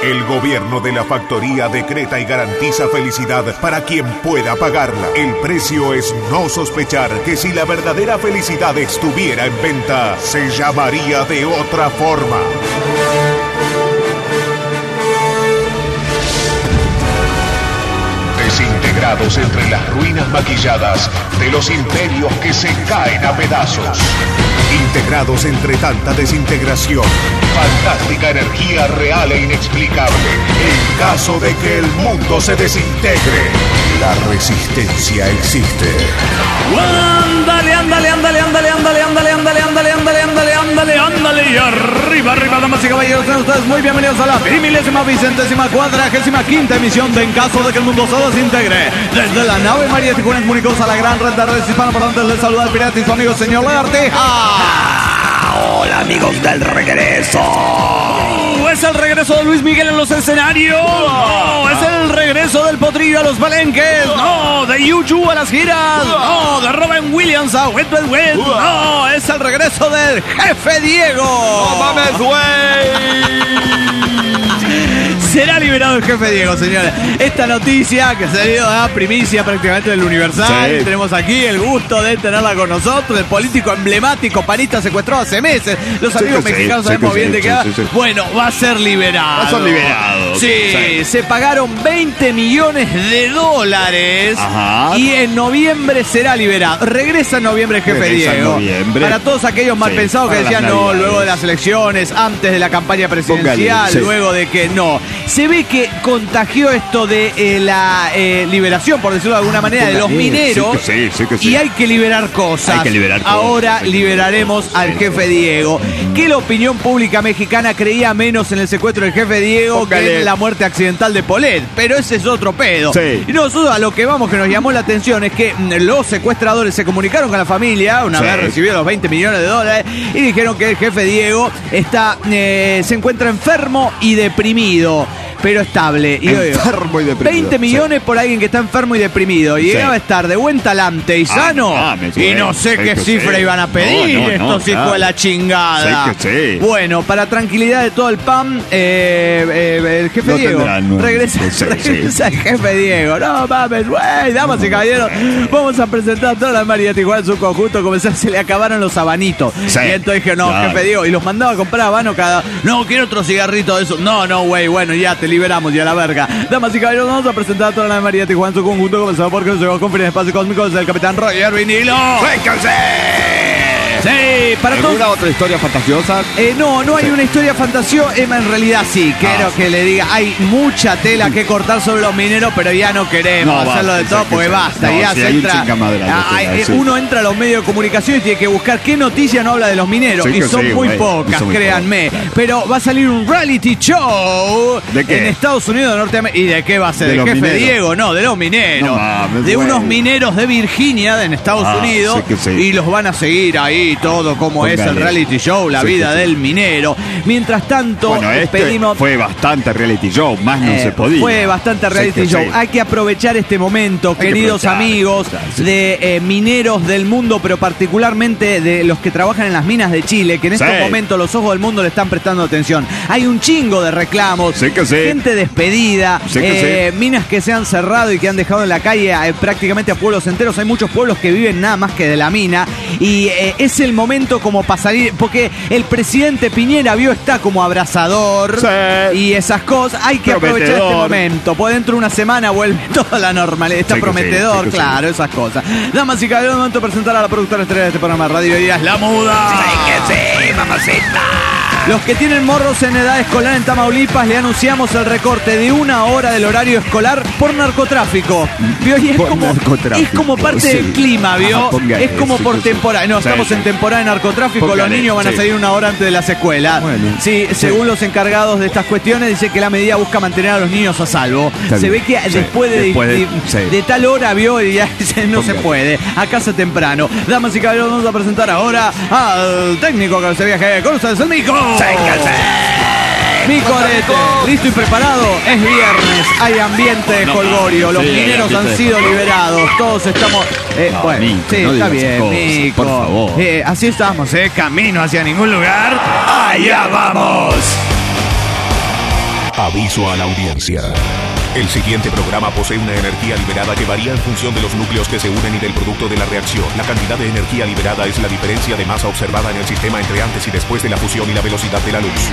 El gobierno de la factoría decreta y garantiza felicidad para quien pueda pagarla. El precio es no sospechar que si la verdadera felicidad estuviera en venta, se llamaría de otra forma. Desintegrados entre las ruinas maquilladas de los imperios que se caen a pedazos. Integrados entre tanta desintegración, fantástica energía real e inexplicable. En caso de que el mundo se desintegre, la resistencia existe. Ándale, ándale, ándale, ándale, ándale, ándale, ándale, ándale, ándale, ándale, ándale, ándale, y arriba, arriba, damas y caballeros, sean ustedes muy bienvenidos a la 1044ª emisión de En caso de que el mundo se desintegre. Desde la nave María Tijuana, comunicados a la gran red de redes hispanoparlantes, les saluda el pirata y su amigo señor Lagartija. Hola amigos del regreso. ¿Es el regreso de Luis Miguel en los escenarios? No. ¿Es el regreso del Potrillo a los palenques? No. ¿De U2 a las giras? No. ¿De Robin Williams a Wet Wet Wet? No. ¿Es el regreso del Jefe Diego? ¡No mames, güey! Será liberado el Jefe Diego, señores. Esta noticia que se dio a primicia prácticamente del Universal. Sí. Tenemos aquí el gusto de tenerla con nosotros. El político emblemáco panista secuestrado hace meses. Los amigos mexicanos sabemos bien de qué va. Bueno, va a ser liberado. Va a ser liberado. Sí, se pagaron 20 millones de dólares. Ajá. Y en noviembre será liberado. Regresa en noviembre el Jefe Diego. Para todos aquellos mal pensados que decían no, luego de las elecciones, antes de la campaña presidencial, luego de que no. Se ve que contagió esto de la liberación, por decirlo de alguna manera, de los mineros. Sí. Y hay que liberar cosas. Hay que liberar cosas. Ahora liberaremos al Jefe Diego. Que la opinión pública mexicana creía menos en el secuestro del Jefe Diego que en la muerte accidental de Polet. Pero ese es otro pedo. Sí. Y nosotros a lo que vamos, que nos llamó la atención, es que los secuestradores se comunicaron con la familia una vez recibido los 20 millones de dólares y dijeron que el Jefe Diego se encuentra enfermo y deprimido, pero estable. Y enfermo y deprimido. 20 millones por alguien que está enfermo y deprimido. Y llegaba a estar de buen talante y sano. Y no sé qué cifra iban a pedir estos hijos de la chingada. Bueno, para tranquilidad de todo el PAN, el Jefe Diego regresa el Jefe Diego. No mames, güey, damas y caballeros, vamos a presentar a toda la María Tijuana en su conjunto. Como se le acabaron los habanitos. Y entonces dije, no, Jefe Diego. Y los mandaba a comprar habano cada. No, quiero otro cigarrito de eso. No, güey, bueno, ya te liberamos, ya la verga. Damas y caballeros, vamos a presentar a toda la María Tijuana en su conjunto, comenzando porque nos llegó con fines de espacio cósmico desde el Capitán Roger Vinilo. Sí, para todos. ¿Alguna otra historia fantasiosa? No hay una historia fantasiosa. En realidad sí, quiero que le diga, hay mucha tela que cortar sobre los mineros, pero ya no queremos hacerlo de todo porque basta. Ya se entra. Uno entra a los medios de comunicación y tiene que buscar qué noticia no habla de los mineros. Y son muy pocas, créanme. Pero va a salir un reality show en Estados Unidos de Norteamérica. ¿Y de qué va a ser? ¿El Jefe Diego? No, de los mineros. De unos mineros de Virginia, en Estados Unidos. Y los van a seguir ahí. Todo como es el reality show, la vida del minero. Mientras tanto, pedimos. Fue bastante reality show, más no se podía. Fue bastante reality show. Hay que aprovechar este momento, queridos amigos de mineros del mundo, pero particularmente de los que trabajan en las minas de Chile, que en estos momentos los ojos del mundo le están prestando atención. Hay un chingo de reclamos, gente despedida, minas que se han cerrado y que han dejado en la calle prácticamente a pueblos enteros. Hay muchos pueblos que viven nada más que de la mina. Y es el momento como para salir, porque el presidente Piñera está como abrazador y esas cosas. Hay que aprovechar este momento, porque dentro de una semana vuelve toda la normalidad. Está prometedor, claro, esas cosas. Damas y caballeros, momento de presentar a la productora estrella de este programa de Radio Díaz, La Muda. Sí, mamacita. Los que tienen morros en edad escolar en Tamaulipas, le anunciamos el recorte de 1 hora del horario escolar por narcotráfico. ¿Vio? Y es como parte del clima, ¿vio? Es como por temporada. No, estamos en temporada de narcotráfico. Los niños van a salir 1 hora antes de las escuelas. Según los encargados de estas cuestiones, dice que la medida busca mantener a los niños a salvo. Se ve que después de tal hora, ¿vio? Y ya no se puede. A casa temprano. Damas y caballeros, vamos a presentar ahora al técnico que se viaje con ustedes, el Mico. Mico Arete, listo y preparado. Es viernes, hay ambiente de jolgorio. Los mineros han sido liberados. Todos estamos. Bueno, Mico, sí, está bien, Mico. Por favor. Así estamos, camino hacia ningún lugar. ¡Allá vamos! Aviso a la audiencia. El siguiente programa posee una energía liberada que varía en función de los núcleos que se unen y del producto de la reacción. La cantidad de energía liberada es la diferencia de masa observada en el sistema entre antes y después de la fusión y la velocidad de la luz.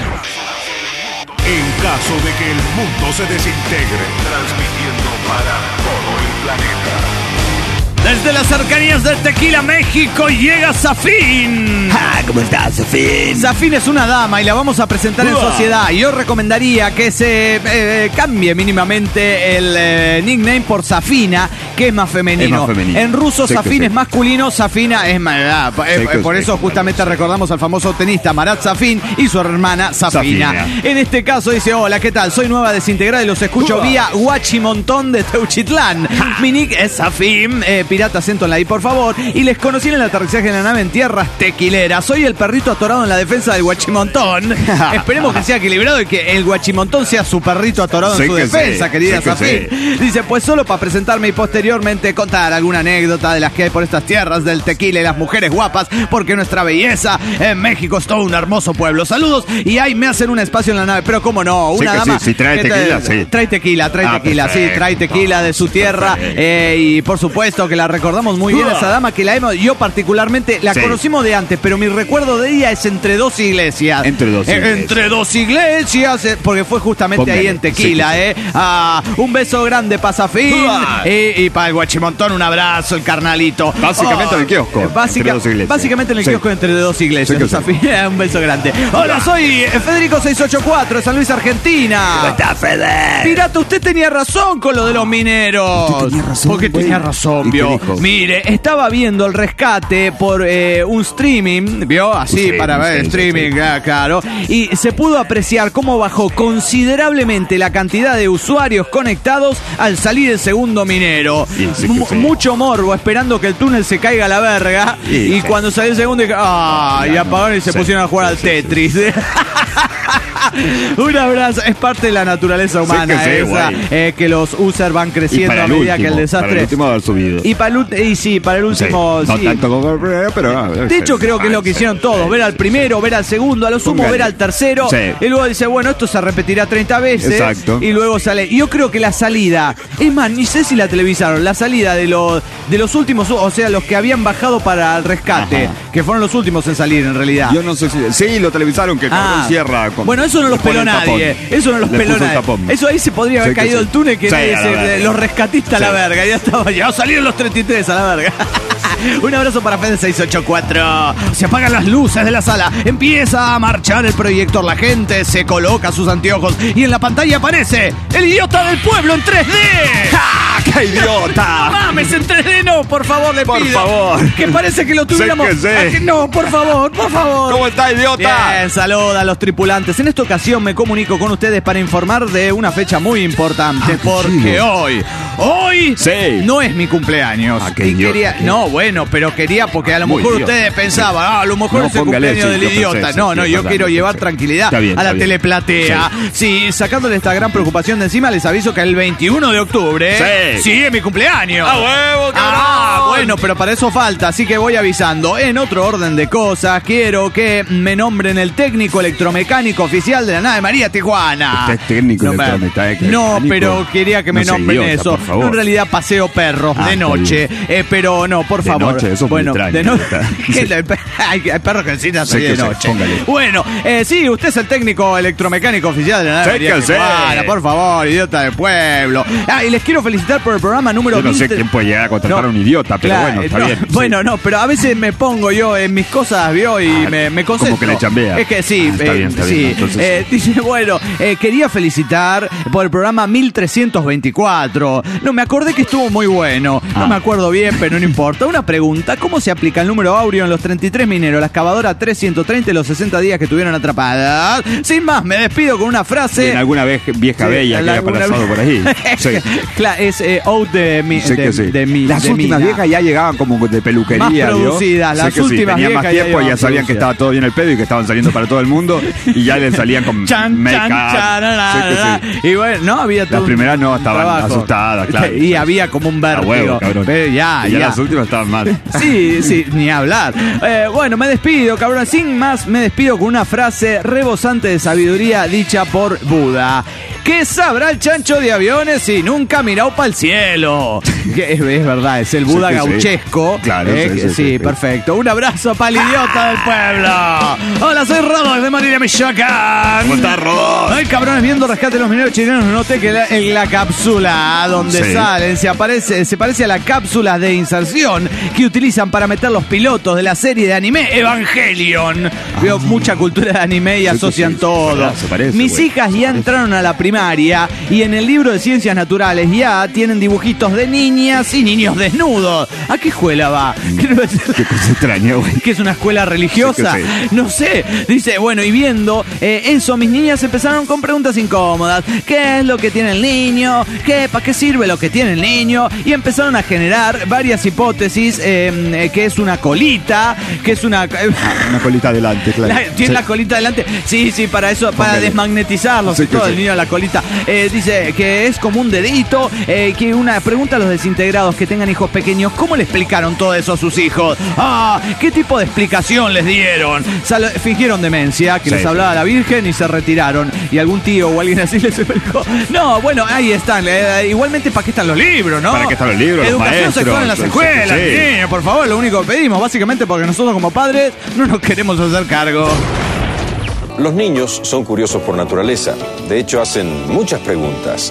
En caso de que el mundo se desintegre, transmitiendo para todo el planeta. Desde las cercanías del Tequila, México, llega Zafín. ¿Cómo estás, Zafín? Zafín es una dama y la vamos a presentar en sociedad. Yo recomendaría que se cambie mínimamente el nickname por Zafina, que es más femenino. En ruso, Zafín es masculino, Zafina es más. Por eso justamente recordamos al famoso tenista Marat Safin y su hermana Zafina. En este caso dice: hola, ¿qué tal? Soy nueva desintegrada y los escucho vía Huachimontón de Teuchitlán. Mi nick es Zafín, pirata, acento en la I, por favor. Y les conocí en el aterrizaje de la nave en tierras tequileras. Soy el perrito atorado en la defensa del Huachimontón. Esperemos que sea equilibrado y que el Huachimontón sea su perrito atorado en su defensa, querida Zafín. Dice: pues solo para presentarme y posteriormente contar alguna anécdota de las que hay por estas tierras del tequila y las mujeres guapas, porque nuestra belleza en México es todo un hermoso pueblo. Saludos, y ahí me hacen un espacio en la nave. Pero cómo no, una dama. Sí, trae tequila, sí. Trae tequila, perfecto, sí, trae tequila de su tierra. Y por supuesto que la recordamos muy bien, esa dama que yo particularmente la conocimos de antes, pero mi recuerdo de ella es Entre dos iglesias. Entre dos iglesias, porque fue justamente ahí en Tequila, un beso grande para Zafín y para el Huachimontón un abrazo, el carnalito. Básicamente en el kiosco. Básicamente en el kiosco Entre dos iglesias. Zafín, un beso grande. Hola, soy Federico 684 de San Luis, Argentina. ¿Cómo está, Fede? Pirata, usted tenía razón con lo de los mineros. Usted tenía razón. Porque tenía razón, vio. Mire, estaba viendo el rescate por un streaming, vio, así para ver streaming, claro, y se pudo apreciar cómo bajó considerablemente la cantidad de usuarios conectados al salir el segundo minero. Mucho morbo, esperando que el túnel se caiga a la verga, y cuando salió el segundo, y apagaron y se pusieron a jugar al Tetris. Un abrazo, es parte de la naturaleza humana que los users van creciendo a medida que el desastre. Para el último haber subido. Y para el último, no tanto como, pero de hecho creo que es lo que hicieron todos, ver al primero, ver al segundo, a lo sumo ver al tercero, y luego dice, bueno, esto se repetirá 30 veces. Exacto. Y luego sale. Y yo creo que la salida, es más, ni sé si la televisaron, la salida de los últimos, o sea, los que habían bajado para el rescate, que fueron los últimos en salir en realidad. Yo no sé si sí lo televisaron, que el cabrón cierra con, bueno, eso no los peló nadie. Eso no los peló nadie. Eso ahí se podría haber caído el túnel, que los rescatistas a la verga. Ya salieron los 33 a la verga. Un abrazo para Fede 684. Se apagan las luces de la sala. Empieza a marchar el proyector. La gente se coloca sus anteojos y en la pantalla aparece el idiota del pueblo en 3D. ¡Ja! ¡Qué idiota! No mames, en 3D no, por favor, le pido. Por favor. Que parece que lo tuviéramos. No, por favor. ¿Cómo está, idiota? Bien, saluda a los tripulantes. En esta ocasión me comunico con ustedes para informar de una fecha muy importante, porque hoy no es mi cumpleaños. Pero quería, porque a lo mejor ustedes pensaban, a lo mejor es el cumpleaños del idiota. Yo quiero llevar tranquilidad a la teleplatea. Sí, sacándole esta gran preocupación de encima, les aviso que el 21 de octubre sí es mi cumpleaños. ¡A huevo, cabrón! Bueno, pero para eso falta, así que voy avisando. En otro orden de cosas, quiero que me nombren el técnico electromecánico oficial de la nave María Tijuana. ¿Usted es técnico electromecánico? No, pero quería que me nombren eso. En realidad paseo perros de noche, pero no, por favor. De noche, eso es muy extraño. De noche. Hay perros que necesitan salir de noche. Bueno, sí, usted es el técnico electromecánico oficial de la nave María Tijuana, por favor, idiota del pueblo. Y les quiero felicitar por el programa número 20. Yo no sé quién puede llegar a contratar a un idiota, pero bueno, está bien. Bueno, no, pero a veces me pongo yo en mis cosas, ¿vio? Y me concentro. Como que le chambea. Es que sí. Está bien. Entonces, dice, bueno, quería felicitar por el programa 1324. No, me acordé que estuvo muy bueno. No me acuerdo bien, pero no importa. Una pregunta, ¿cómo se aplica el número áureo en los 33 mineros, la excavadora 3130 y los 60 días que estuvieron atrapadas? Sin más, me despido con una frase. En alguna vez vieja bella que haya pasado por ahí. Claro, es out de mi. Las últimas viejas ya llegaban como de peluquería. Más producidas, las últimas tenían viejas más tiempo, ya sabían que estaba todo bien el pedo y que estaban saliendo para todo el mundo y ya les salían con make-up. Y bueno, no había todo. Las primeras no estaban asustadas, claro. Y había como un vértigo. Huevo, cabrón. Ya las últimas estaban mal. Sí, ni hablar. Bueno, me despido, cabrón. Sin más, me despido con una frase rebosante de sabiduría dicha por Buda. ¿Qué sabrá el chancho de aviones si nunca ha mirado para el cielo? Es verdad, es el Buda gauchesco. Sí. Claro, sí, perfecto. Un abrazo para el idiota del pueblo. Hola, soy Rodolfo de Morelia, Michoacán. ¿Cómo estás, Rodolfo? Ay, cabrones, viendo Rescate de los Mineros Chilenos, noté que en la cápsula donde salen se parece a la cápsula de inserción que utilizan para meter los pilotos de la serie de anime Evangelion. Veo mucha cultura de anime y asocian todo. Mis hijas ya entraron a la primaria y en el libro de Ciencias Naturales ya tienen dibujitos de niñas y niños desnudos. ¿A qué escuela va? Qué cosa extraña, güey. ¿Que es una escuela religiosa? No sé. Dice, bueno, y viendo eso, mis niñas empezaron con preguntas incómodas. ¿Qué es lo que tiene el niño? ¿Para qué sirve lo que tiene el niño? Y empezaron a generar varias hipótesis, que es una colita, que es una colita adelante, claro. ¿Tiene la colita adelante? Sí, para eso, para desmagnetizarlo. Todo el niño a la colita. Dice que es como un dedito, que una pregunta a los desintegrados que tengan hijos pequeños, ¿cómo le explicaron todo eso a sus hijos? ¿Qué tipo de explicación les dieron? Fingieron demencia, que les hablaba la Virgen y se retiraron. Y algún tío o alguien así les explicó. No, bueno, ahí están. Igualmente, ¿para qué están los libros, no? ¿Para qué están los libros? Educación sexual en las escuelas, niños, por favor, lo único que pedimos, básicamente porque nosotros como padres no nos queremos hacer cargo. Los niños son curiosos por naturaleza. De hecho, hacen muchas preguntas.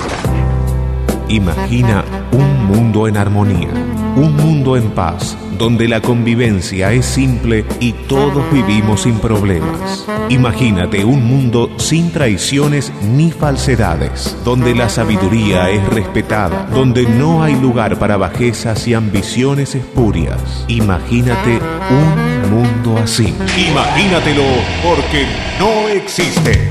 Imagina un mundo en armonía, un mundo en paz, donde la convivencia es simple y todos vivimos sin problemas. Imagínate un mundo sin traiciones ni falsedades, donde la sabiduría es respetada, donde no hay lugar para bajezas y ambiciones espurias. Imagínate un mundo así. Imagínatelo, porque no existe.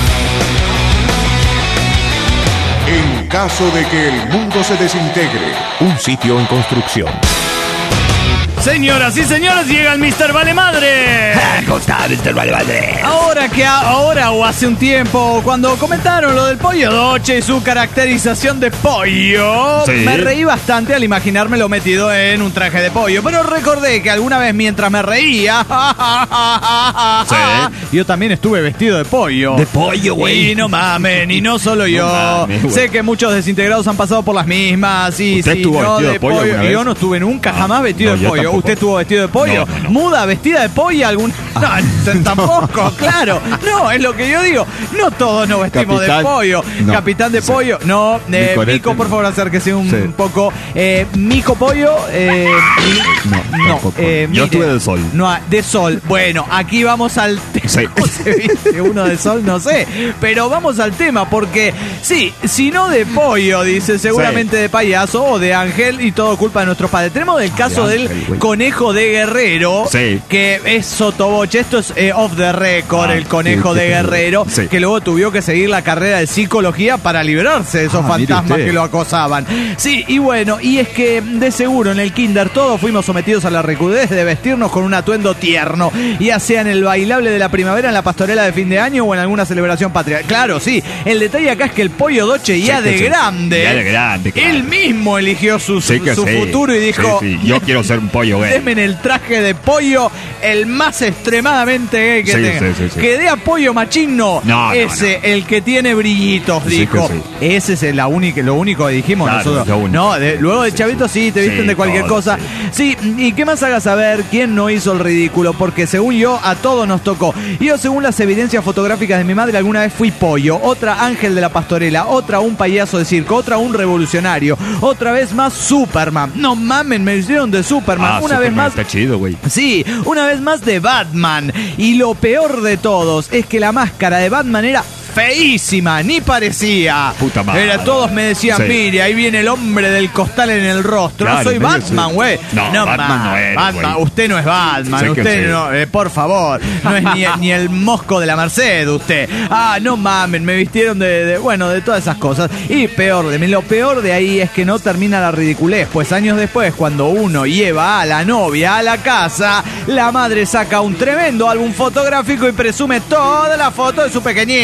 En caso de que el mundo se desintegre. Un sitio en construcción. Señoras y señores, llega el Mr. Vale Madre. ¿Cómo está, Mr. Vale Madre? Ahora o hace un tiempo, cuando comentaron lo del pollo Doche y su caracterización de pollo, me reí bastante al imaginármelo metido en un traje de pollo. Pero recordé que alguna vez mientras me reía, yo también estuve vestido de pollo. De pollo, güey. Y no mamen, y no solo yo. Mames, sé que muchos desintegrados han pasado por las mismas. Y ¿Usted estuvo vestido de pollo? Yo no estuve nunca jamás vestido de pollo. ¿Usted estuvo vestido de pollo? No. ¿Muda vestida de pollo algún? No, tampoco, claro. No, es lo que yo digo. No todos nos vestimos de pollo. No. Capitán de pollo. No, Mico, por favor, acérquese un poco. Mico Pollo. No. Yo estuve del sol. No, de sol. Bueno, aquí vamos al tema. ¿Cómo se viste uno de sol? No sé. Pero vamos al tema, porque si no de pollo, dice, seguramente de payaso o de ángel, y todo culpa de nuestros padres. Tenemos el caso del conejo de Guerrero, que es sotoboche. Esto es off the record, el conejo de Guerrero, que luego tuvo que seguir la carrera de psicología para librarse de esos fantasmas que lo acosaban. Sí, y bueno, y es que de seguro en el kinder todos fuimos sometidos a la recudez de vestirnos con un atuendo tierno, ya sea en el bailable de la primavera, en la pastorela de fin de año o en alguna celebración patria. Claro, sí, el detalle acá es que el pollo Doche ya de grande, él mismo eligió su futuro y dijo, yo quiero ser un pollo gay. En el traje de pollo, el más extremadamente gay que tenga. Que dé apoyo machino, el que tiene brillitos, dijo. Ese es lo único que dijimos nosotros. Luego de chavito te visten de cualquier cosa. Sí, y qué más haga saber quién no hizo el ridículo, porque según yo, a todos nos tocó. Yo, según las evidencias fotográficas de mi madre, alguna vez fui pollo, otra ángel de la pastorela, otra un payaso de circo, otra un revolucionario, otra vez más Superman. No mamen, me hicieron de Superman. Una vez más. Está chido, güey. Sí, una vez más de Batman. Y lo peor de todos es que la máscara de Batman era feísima, ni parecía. Puta madre. Todos me decían, mire, ahí viene el hombre del costal en el rostro. Claro, no soy Batman, güey. No, Batman no es. Batman, usted no es Batman. Usted no, por favor. No es ni el mosco de la Merced, usted. No mamen, me vistieron de todas esas cosas. Y lo peor de ahí es que no termina la ridiculez, pues años después, cuando uno lleva a la novia a la casa, la madre saca un tremendo álbum fotográfico y presume toda la foto de su pequeñín.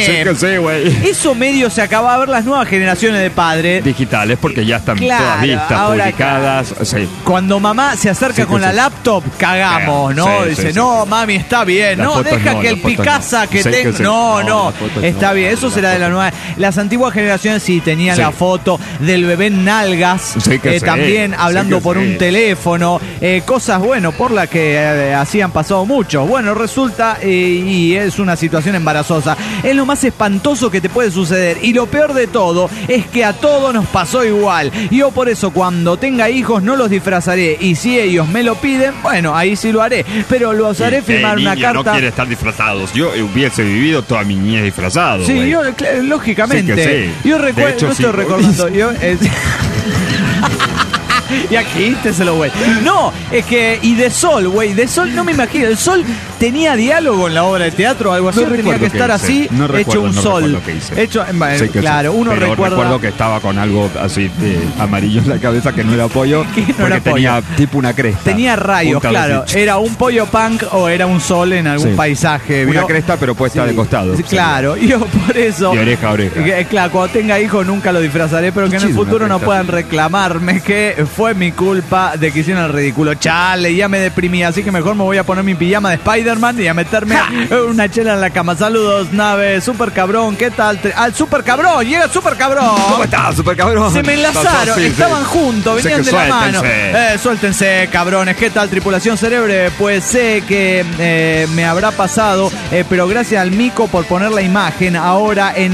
sé, güey. Eso medio se acaba de ver las nuevas generaciones de padres. Digitales, porque ya están todas vistas, publicadas. Sí. Cuando mamá se acerca con la laptop, cagamos, ¿no? Dice, no, mami, está bien. No, deja que el Picasa que tenga. No, está bien. Eso será de la nueva. Las antiguas generaciones sí tenían la foto del bebé en nalgas. También hablando por un teléfono. Cosas, bueno, por las que así han pasado muchos. Bueno, resulta, y es una situación embarazosa. Es lo más espantoso que te puede suceder. Y lo peor de todo es que a todos nos pasó igual. Yo por eso cuando tenga hijos no los disfrazaré. Y si ellos me lo piden, bueno, ahí sí lo haré. Pero los haré firmar una carta. No quiere estar disfrazados. Yo hubiese vivido toda mi niñez disfrazado. Sí, yo, lógicamente. Yo recuerdo, no estoy recordando. Y aquí te se lo güey. No, es que. Y de Sol, güey. De Sol, no me imagino. El Sol tenía diálogo en la obra de teatro o algo así. Tenía que estar así, hecho un sol. Hecho, claro, uno recuerda. Recuerdo que estaba con algo así de amarillo en la cabeza que no era pollo. Porque tenía tipo una cresta. Tenía rayos, claro. Era un pollo punk o era un sol en algún paisaje. Una cresta, pero puesta de costado. Claro, yo por eso. De oreja a oreja. Claro, cuando tenga hijos nunca lo disfrazaré, pero que en el futuro no puedan reclamarme que fue mi culpa de que hicieron el ridículo. Chale, ya me deprimí, así que mejor me voy a poner mi pijama de Spider-Man y a meterme una chela en la cama. Saludos, nave, super cabrón, ¿qué tal? ¡Al super cabrón! ¡Llega el super cabrón! ¿Cómo estás, super cabrón? Se me enlazaron, estaban juntos, venían de la mano. Suéltense, cabrones. ¿Qué tal, tripulación cerebre? Pues sé que me habrá pasado, pero gracias al Mico por poner la imagen ahora en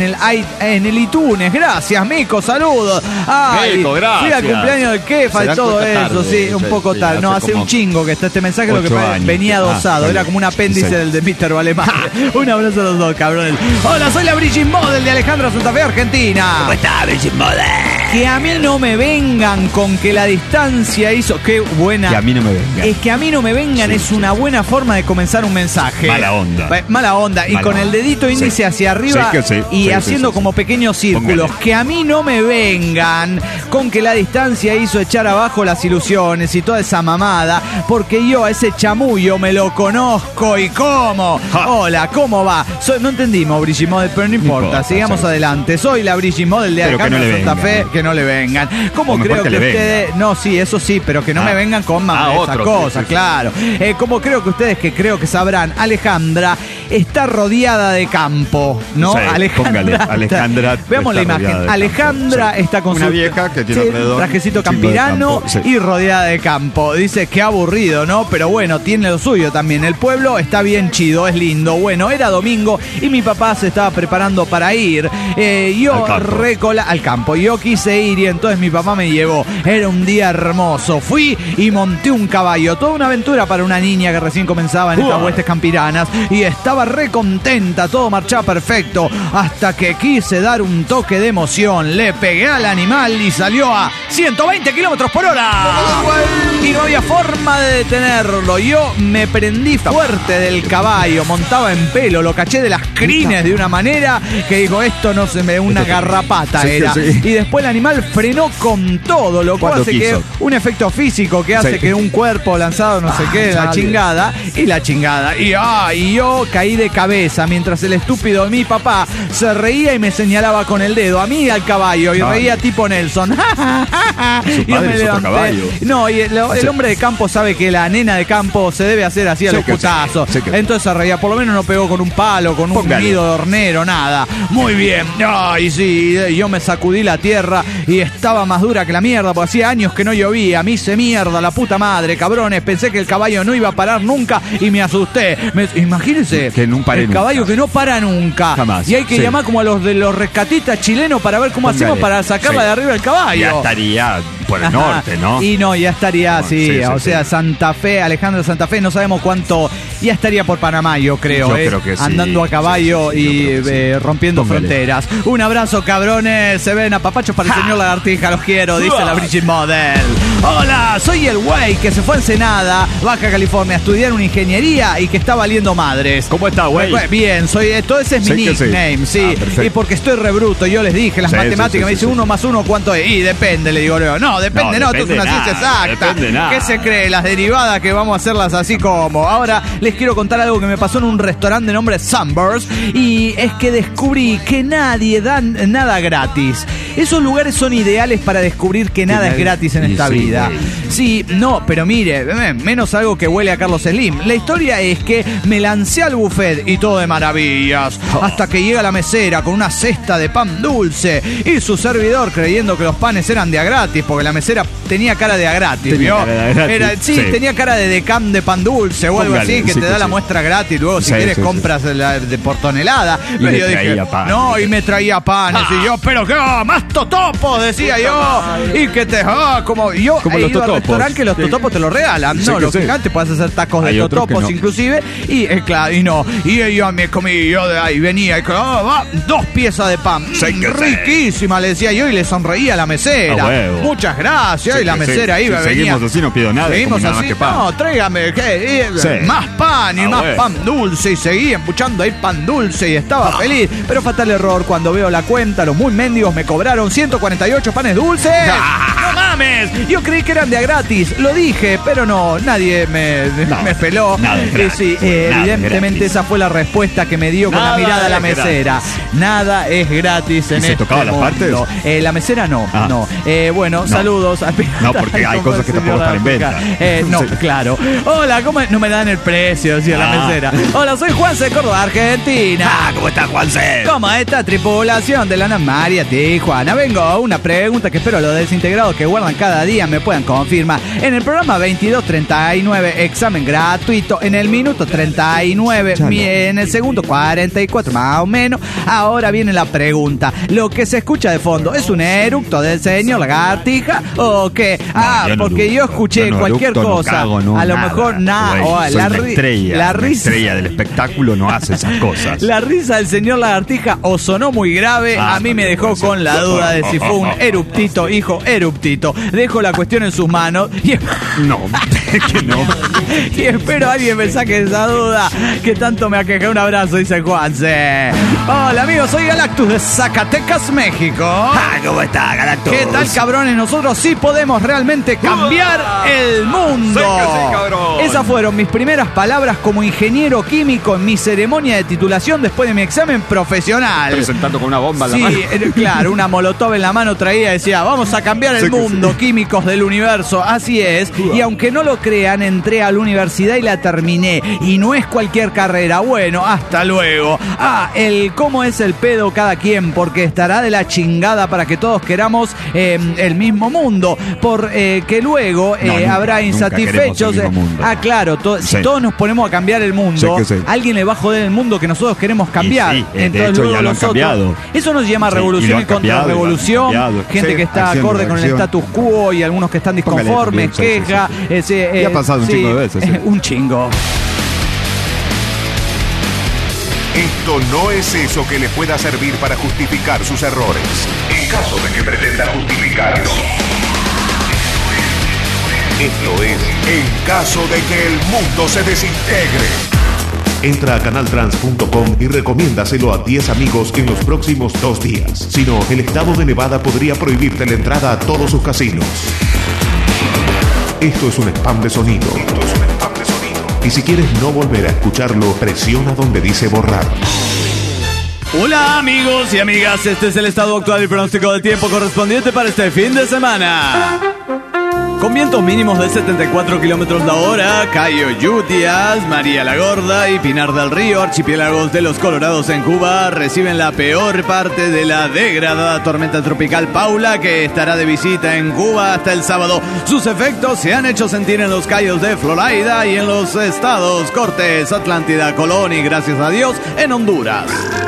el iTunes. Gracias, Mico, saludos. Ay, Mico, gracias. Fui al cumpleaños del Kefa y todo eso, sí, un poco tarde. No, hace un chingo que está este mensaje, lo que venía adosado. Era como un apéndice del de Mr. Valemar. Un abrazo a los dos, cabrones. Hola, soy la Brigitte Model de Alejandra Santa Fe, Argentina. ¿Cómo está, Brigitte Model? Que a mí no me vengan con que la distancia hizo. Qué buena. Que a mí no me vengan. Es que a mí no me vengan, es una buena forma de comenzar un mensaje. Mala onda. Mala onda. Y con el dedito índice hacia arriba y haciendo como pequeños círculos. Póngale. Que a mí no me vengan con que la distancia hizo echar abajo las ilusiones y toda esa mamada, porque yo a ese chamullo me lo conozco. ¿Y cómo? Hola, ¿cómo va? No entendimos, Brigitte Model, pero no importa. Sigamos adelante. Soy la Brigitte Model de Alejandra Santa Fe. Que no le vengan. ¿Cómo creo que ustedes? No, sí, eso sí, pero que no me vengan con esas cosas, claro. Como creo que ustedes, que creo que sabrán, Alejandra está rodeada de campo, ¿no? Alejandra. Veamos la imagen. Alejandra está con una vieja que tiene alrededor trajecito campirano y rodeada de campo. Dice que aburrido, ¿no? Pero bueno, tiene lo suyo también. El pueblo está bien chido, es lindo. Bueno, era domingo y mi papá se estaba preparando para ir. Al campo. Yo quise ir y entonces mi papá me llevó. Era un día hermoso. Fui y monté un caballo. Toda una aventura para una niña que recién comenzaba en estas huestes campiranas. Y estaba re contenta. Todo marchaba perfecto. Hasta que quise dar un toque de emoción. Le pegué al animal y salió a 120 kilómetros por hora. Y no había forma de detenerlo. Yo me prendí fuerte del caballo. Montaba en pelo. Lo caché de las crines de una manera que digo, esto no se me... Una garrapata era. Y después el animal frenó con todo, lo cual hace que un efecto físico que hace que un cuerpo lanzado no sé qué, la chingada. Y yo caí de cabeza mientras el estúpido de mi papá se reía y me señalaba con el dedo a mí y al caballo y reía tipo Nelson. Y yo me levanté. No, y el hombre de campo sabe que la nena de campo se debe hacer así a los putazos. Entonces se reía, por lo menos no pegó con un palo, con un nido de hornero, nada. Muy bien. Ay, sí, yo me sacudí la tierra y estaba más dura que la mierda, porque hacía años que no llovía. Me hice mierda, la puta madre, cabrones. Pensé que el caballo no iba a parar nunca y me asusté. Imagínense, que no pare el caballo que no para nunca. Jamás. Y hay que llamar como a los de los rescatistas chilenos para ver cómo hacemos para sacarla de arriba del caballo. Ya estaría por el norte, ¿no? Y no, ya estaría, o sea, Santa Fe, Alejandra Santa Fe, no sabemos cuánto, ya estaría por Panamá, yo creo, creo que andando a caballo y rompiendo fronteras. Un abrazo, cabrones, se ven a papachos para el señor Lagartija, los quiero, dice la Brigitte Model. Hola, soy el güey que se fue a Ensenada, Baja California, a estudiar una ingeniería y que está valiendo madres. ¿Cómo está, güey? Bien, todo ese es mi nickname, y porque estoy re bruto, yo les dije, las matemáticas, me dice 1 más 1, ¿cuánto es? Y depende, le digo, no, depende, esto es una ciencia exacta. ¿Qué se cree? Las derivadas que vamos a hacerlas así como. Ahora, les les quiero contar algo que me pasó en un restaurante de nombre Sunburst, y es que descubrí que nadie da nada gratis. Esos lugares son ideales para descubrir que nada es gratis en esta vida. Sí, no, pero mire, menos algo que huele a Carlos Slim. La historia es que me lancé al buffet y todo de maravillas, hasta que llega la mesera con una cesta de pan dulce y su servidor creyendo que los panes eran de a gratis, porque la mesera tenía cara de a gratis, ¿vio? Tenía cara de decam de pan dulce o algo así, que te da la muestra gratis, luego si quieres compras de por tonelada. Pero yo dije, y me traía panes, y yo, pero qué, más totopos, decía yo, y que te, como yo he ido al restaurante que los totopos te los regalan, no, los gigantes puedes hacer tacos de totopos inclusive, y claro, y no, y yo me comí, yo de ahí venía, y 2 piezas de pan, riquísima, le decía yo, y le sonreía a la mesera, muchas gracias, y la mesera iba, venía. Seguimos así, no pido nada, seguimos nada así, más que pan. No, tráigame, más pan, y más pan dulce, y seguía empuchando ahí pan dulce, y estaba feliz, pero fatal error, cuando veo la cuenta, los muy mendigos me cobraron 148 panes dulces. ¡No mames! Yo creí que eran de a gratis. Lo dije, pero no, nadie me peló. Evidentemente esa fue la respuesta que me dio con la mirada a la mesera. Nada es gratis en este mundo. ¿Se tocaba las partes? La mesera no. Bueno, saludos. No, porque hay cosas que tampoco están en venta. No, claro. Hola, ¿cómo no me dan el precio? Decía la mesera. Hola, soy Juanse de Córdoba, Argentina. ¿Cómo está, Juanse? ¿Cómo está, tripulación de la Ana María Tijuana? Vengo a una pregunta que espero los desintegrados que guardan cada día me puedan confirmar. En el programa 2239, examen gratuito. En el minuto 39, en el segundo 44, más o menos. Ahora viene la pregunta. ¿Lo que se escucha de fondo es un eructo del señor Lagartija o qué? Porque yo escuché cualquier cosa. A lo mejor nada. La estrella del espectáculo no hace esas cosas. La risa del señor Lagartija o sonó muy grave. A mí me dejó con la duda de si fue un eruptito, hijo eruptito. Dejo la cuestión en sus manos y y espero a alguien me saque esa duda que tanto me aqueja. Un abrazo, dice Juanse. Hola amigos, soy Galactus de Zacatecas, México. ¿Cómo está, Galactus? ¿Qué tal, cabrones? Nosotros sí podemos realmente cambiar el mundo. Esas fueron mis primeras palabras como ingeniero químico en mi ceremonia de titulación después de mi examen profesional. Presentando con una bomba en la mano. Sí, claro, una molotov en la mano traía y decía, vamos a cambiar el mundo, químicos del universo. Así es. Y aunque no lo crean, entré a la universidad y la terminé. Y no es cualquier carrera. Bueno, hasta luego. El cómo es el pedo cada quien, porque estará de la chingada para que todos queramos el mismo mundo. Que luego habrá insatisfechos. Claro, si todos nos ponemos a cambiar el mundo, alguien le va a joder el mundo que nosotros queremos cambiar. De hecho ya lo han cambiado. Eso nos llama revolución y contrarrevolución. Gente que está acorde con el status quo y algunos que están disconformes, queja. Ya ha pasado un chingo de veces. Un chingo. Esto no es eso que le pueda servir para justificar sus errores. En caso de que pretenda justificarlo. Esto es en caso de que el mundo se desintegre. Entra a canaltrans.com y recomiéndaselo a 10 amigos en los próximos 2 días. Si no, el estado de Nevada podría prohibirte la entrada a todos sus casinos. Esto es un spam de sonido. Y si quieres no volver a escucharlo, presiona donde dice borrar. Hola amigos y amigas, este es el estado actual y pronóstico del tiempo correspondiente para este fin de semana. Con vientos mínimos de 74 kilómetros la hora, Cayo Yutias, María la Gorda y Pinar del Río, archipiélagos de los Colorados en Cuba, reciben la peor parte de la degradada tormenta tropical Paula, que estará de visita en Cuba hasta el sábado. Sus efectos se han hecho sentir en los cayos de Florida y en los estados Cortés, Atlántida, Colón y, gracias a Dios, en Honduras.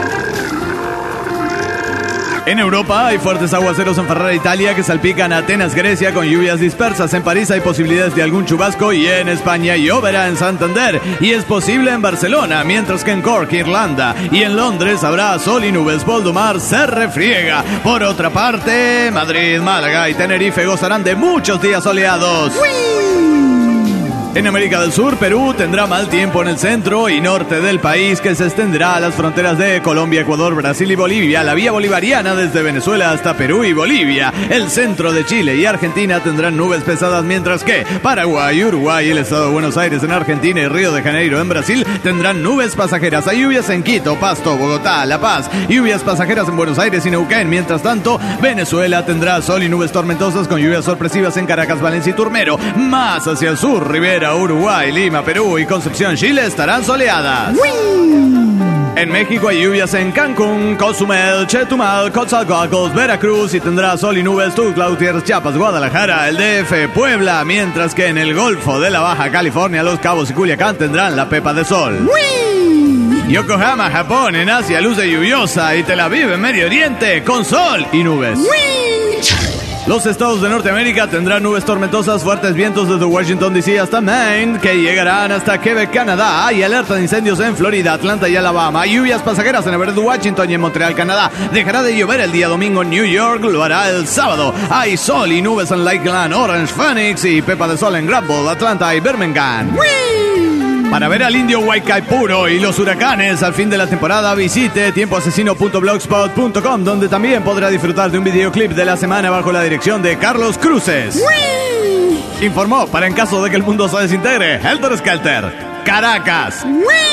En Europa hay fuertes aguaceros en Ferrara, Italia, que salpican a Atenas, Grecia, con lluvias dispersas. En París hay posibilidades de algún chubasco y en España lloverá en Santander y es posible en Barcelona, mientras que en Cork, Irlanda y en Londres habrá sol y nubes. Voldemar se refriega. Por otra parte, Madrid, Málaga y Tenerife gozarán de muchos días soleados. En América del Sur, Perú tendrá mal tiempo en el centro y norte del país, que se extenderá a las fronteras de Colombia, Ecuador, Brasil y Bolivia. La vía bolivariana desde Venezuela hasta Perú y Bolivia. El centro de Chile y Argentina tendrán nubes pesadas, mientras que Paraguay, Uruguay, el estado de Buenos Aires en Argentina y Río de Janeiro en Brasil tendrán nubes pasajeras. Hay lluvias en Quito, Pasto, Bogotá, La Paz, lluvias pasajeras en Buenos Aires y Neuquén. Mientras tanto, Venezuela tendrá sol y nubes tormentosas con lluvias sorpresivas en Caracas, Valencia y Turmero. Más hacia el sur, Rivera, Uruguay, Lima, Perú y Concepción, Chile estarán soleadas. En México hay lluvias en Cancún, Cozumel, Chetumal, Coatzacoalcos, Veracruz y tendrá sol y nubes Tuxtla Gutiérrez, Chiapas, Guadalajara, el DF, Puebla, mientras que en el Golfo de la Baja California, Los Cabos y Culiacán tendrán la pepa de sol. Yokohama, Japón, en Asia, luce lluviosa y Tel Aviv, en Medio Oriente, con sol y nubes. Los estados de Norteamérica tendrán nubes tormentosas, fuertes vientos desde Washington DC hasta Maine, que llegarán hasta Quebec, Canadá. Hay alerta de incendios en Florida, Atlanta y Alabama. Lluvias pasajeras en Everett, Washington y en Montreal, Canadá. Dejará de llover el día domingo en New York, lo hará el sábado. Hay sol y nubes en Lakeland, Orange, Phoenix y pepa de sol en Granville, Atlanta y Birmingham. Para ver al indio Huaycaipuro y los huracanes al fin de la temporada, visite tiempoasesino.blogspot.com, donde también podrá disfrutar de un videoclip de la semana bajo la dirección de Carlos Cruces. Informó, para en caso de que el mundo se desintegre, Helter Skelter, Caracas,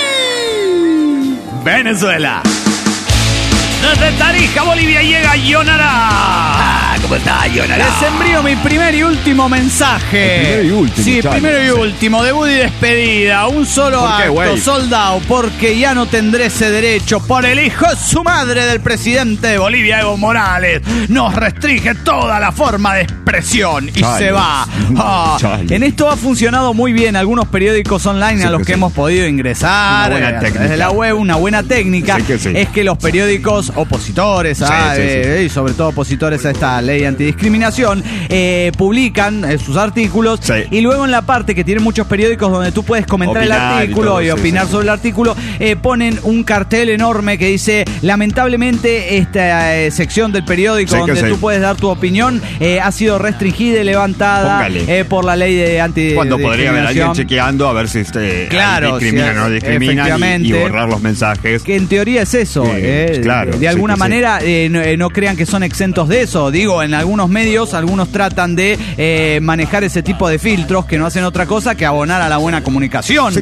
Venezuela. Desde Tarija, Bolivia, llega Yonará. ¿Cómo está, Yonará? Les envío mi primer y último mensaje. El primero y último. Sí, Charlie, primero y último. Debut y despedida. Un solo acto, soldado, porque ya no tendré ese derecho. Por el hijo de su madre del presidente de Bolivia, Evo Morales. Nos restringe toda la forma de expresión y Charlie. se va. En esto ha funcionado muy bien algunos periódicos online a los que hemos podido ingresar. Una buena técnica. Desde la web, una buena técnica. Sí. Es que los periódicos opositores y sobre todo opositores a esta ley antidiscriminación publican sus artículos y luego en la parte que tienen muchos periódicos donde tú puedes comentar el artículo y opinar sobre el artículo, ponen un cartel enorme que dice: lamentablemente esta sección del periódico donde tú puedes dar tu opinión ha sido restringida y levantada por la ley de antidiscriminación. Cuando podría haber alguien chequeando a ver si discrimina o no discrimina y borrar los mensajes. Que en teoría es eso. Claro. De alguna manera no crean que son exentos de eso. Digo, en algunos medios, algunos tratan de manejar ese tipo de filtros que no hacen otra cosa que abonar a la buena comunicación.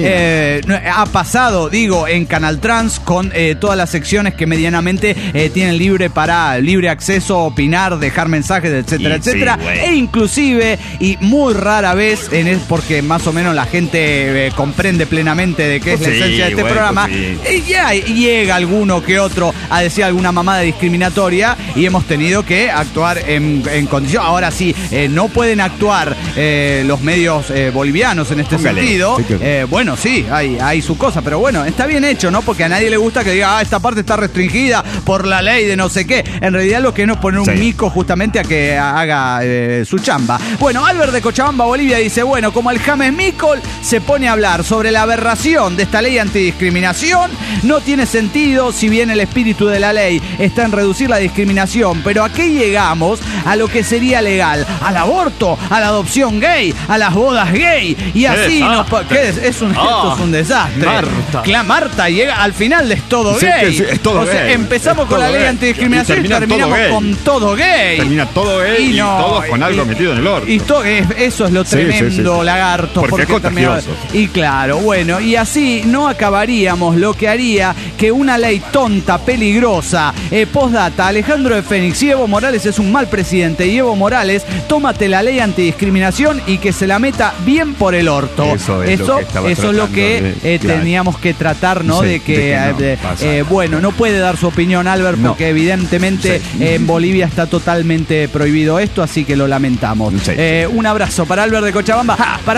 Ha pasado, digo, en Canal Trans con todas las secciones que medianamente tienen libre acceso, opinar, dejar mensajes, etcétera, etcétera. E inclusive, y muy rara vez, porque más o menos la gente comprende plenamente de qué es la esencia de este programa, ya llega alguno que otro a decir alguna mamada discriminatoria y hemos tenido que actuar en condición. Ahora sí, no pueden actuar los medios bolivianos en este sentido. Bueno, sí, hay su cosa, pero bueno, está bien hecho, ¿no? Porque a nadie le gusta que diga, esta parte está restringida por la ley de no sé qué. En realidad lo que no es poner un mico justamente a que haga su chamba. Bueno, Albert de Cochabamba, Bolivia, dice, bueno, como el James Mickle se pone a hablar sobre la aberración de esta ley antidiscriminación, no tiene sentido, si bien el espíritu de la ley está en reducir la discriminación, pero ¿a qué llegamos? A lo que sería legal, al aborto, a la adopción gay, a las bodas gay, y así esto es un desastre. Marta llega al final es todo gay. Es todo gay. Empezamos con la ley antidiscriminación y terminamos con todo gay. Termina todo gay y todos con algo metido en el orto. Y eso es lo tremendo, lagarto. Porque es contagioso. Y claro, bueno, y así no acabaríamos, lo que haría que una ley tonta, peligrosa. Postdata, Alejandro de Fénix y Evo Morales es un mal presidente, y Evo Morales, tómate la ley antidiscriminación y que se la meta bien por el orto. Eso es lo que teníamos que tratar, ¿no? De que, bueno, no puede dar su opinión Albert, porque evidentemente en Bolivia está totalmente prohibido esto, así que lo lamentamos. Un abrazo para Albert de Cochabamba,